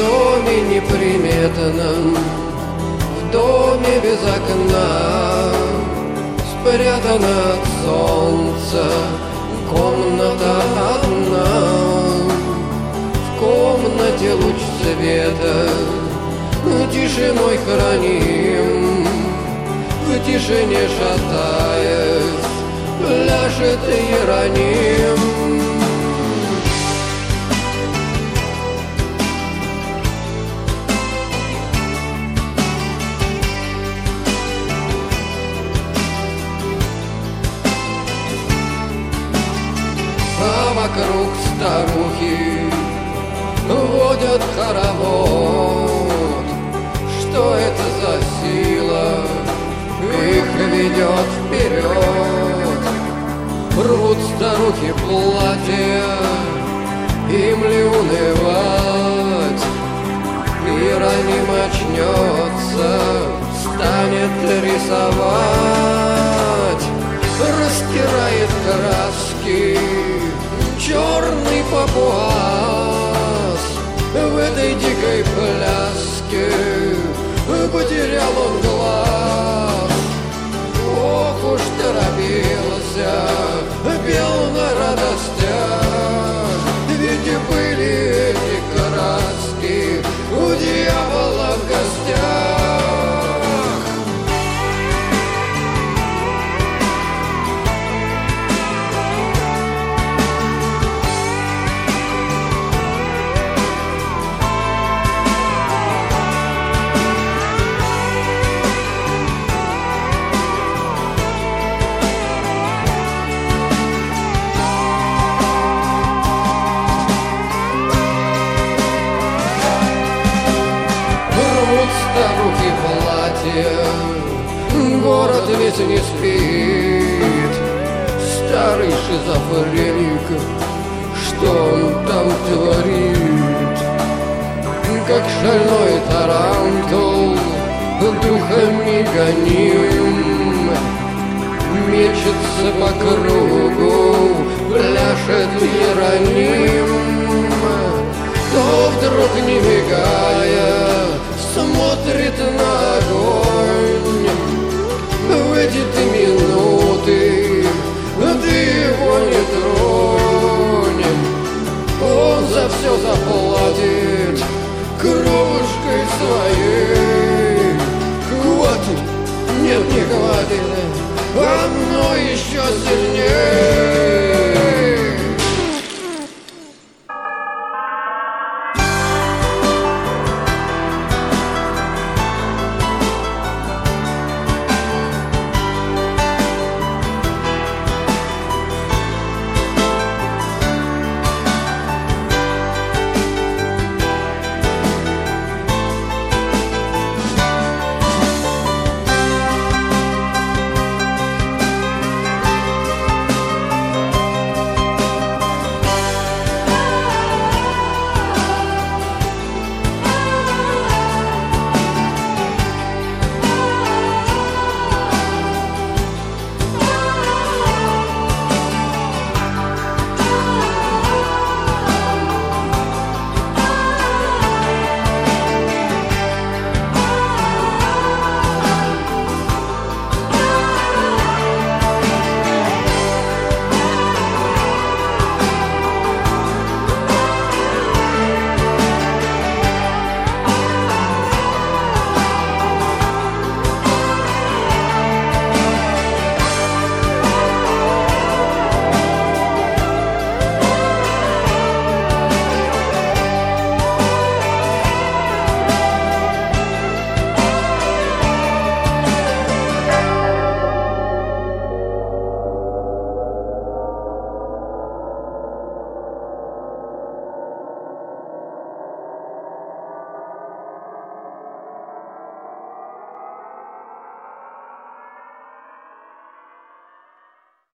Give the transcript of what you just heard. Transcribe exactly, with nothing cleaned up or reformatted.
доме неприметном, в доме без окна, спрятана от солнца комната одна. В комнате луч света тишиной храним, в тишине шатаясь пляшет Иероним. А вокруг старухи водят хоровод. Что это за сила их ведет вперед? Рвут старухи платья, им ли унывать? Иероним очнется, станет рисовать, растирает краски черный папуас. В этой дикой пляске потерял он глаз. Ох уж торопился, пел на радостях, ведь были эти краски у дьявола в гостях. Старухи платья, город весь не спит. Старый шизофреник, что он там творит? Как шальной тарантул, духами гоним, мечется по кругу, пляшет Иероним. То вдруг, не мигая, смотрит на огонь. В эти-то минуты ты его не тронь. Он за все заплатит кровушкой своей. Хватит, нет, не хватит, оно еще сильнее.